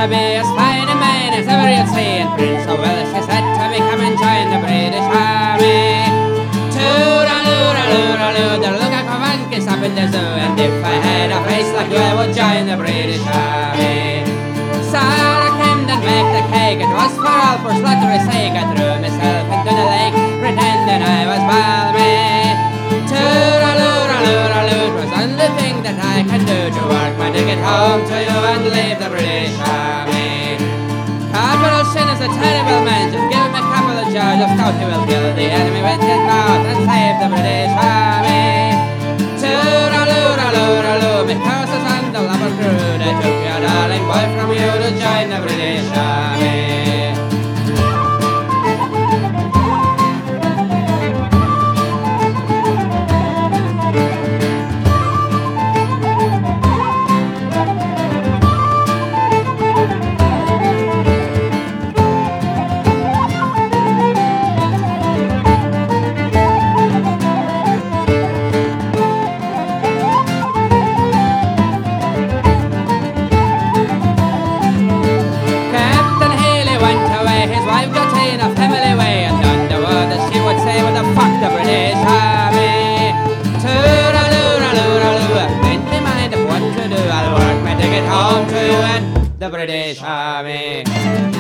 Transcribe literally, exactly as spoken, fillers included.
to be as fine a man as ever you'll see, and Prince of Wales he said to me, come and join the British Army. Tooraloo-raloo-raloo, the look like a monkey's up in the zoo, and if I had a face like you, I would join the British Army. Sarah came and make the cake, it was for all for slaughtery sake. I threw myself into the lake, pretending I was balmy. Tooraloo-raloo-raloo, it was the only thing that I can do to work my ticket home to you and leave the British Army. Corporal Shin is a terrible man, just give him a couple of jars of stout, he will kill the enemy with his mouth and save the British Army. Tooraloo-raloo-raloo, because it's on the lubber crew, they took your darling boy from you to join the British Army. His wife got in a family way, and on the word that she would say, what the fuck the British Army. Tooraloo-raloo-raloo, I've made my mind up what to do. I'll work my ticket home to you and the British Army.